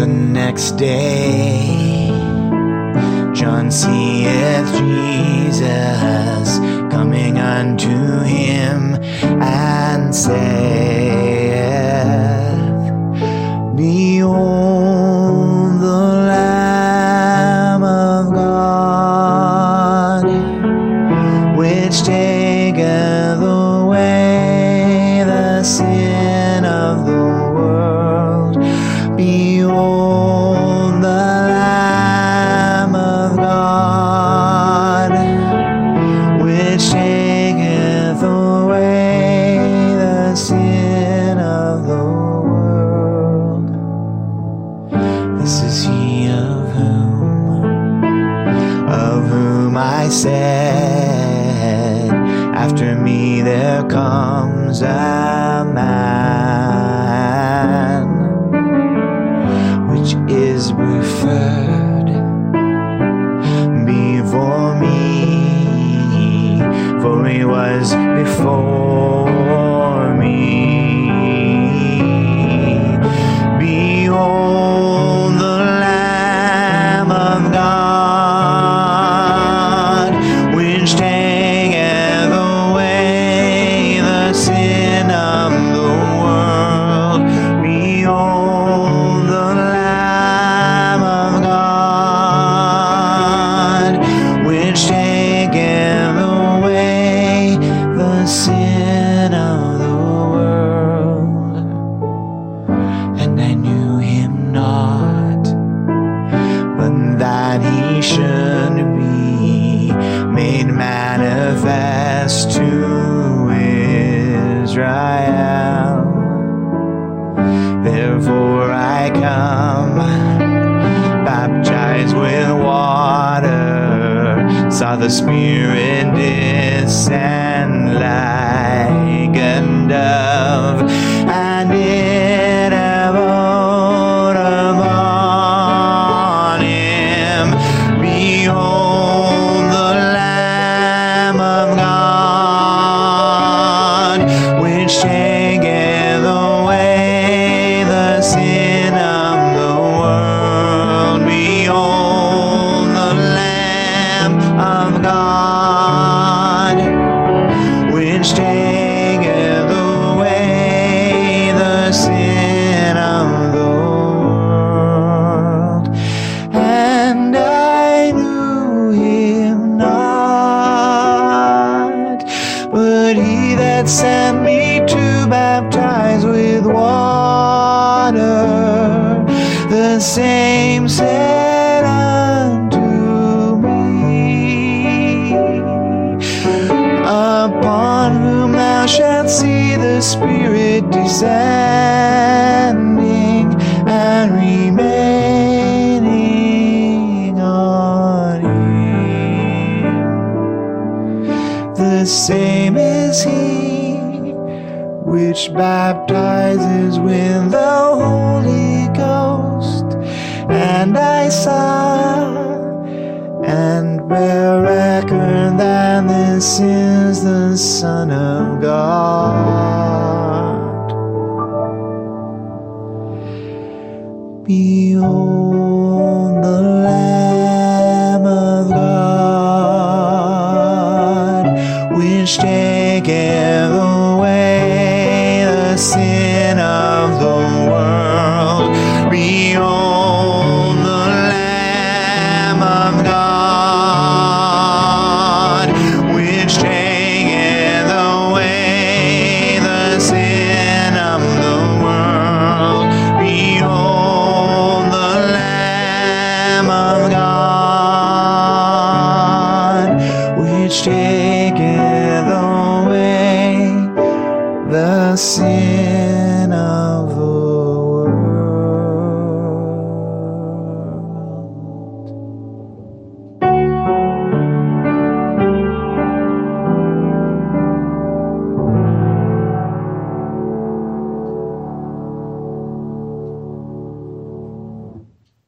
The next day, John seeth Jesus coming unto him, and saith, Behold the Lamb of God, which taketh away the sin of the world. Behold the Lamb of God, which taketh away the sin of the world. This is he of whom I said, after me there comes a man, which is preferred before me, for he was before me. Behold the Lamb of God, which taketh away the sin of the world. Behold the Lamb of God, which taketh away the sin of the world. And I knew him not, but that he should be made manifest to Israel. Therefore I come, baptized with water, saw the Spirit descend like a dove, and it abode upon him. Behold the Lamb of God, which taketh away the sin of the world. Behold the Lamb of God, which taketh away the sin of the world. And I knew him not, but he that sent me to baptize with water, the same said unto me, Upon whom thou shalt see the Spirit descending and remaining on him. The same is he which baptizes with the Holy Ghost. And I saw and bear record that this is the Son of God. Behold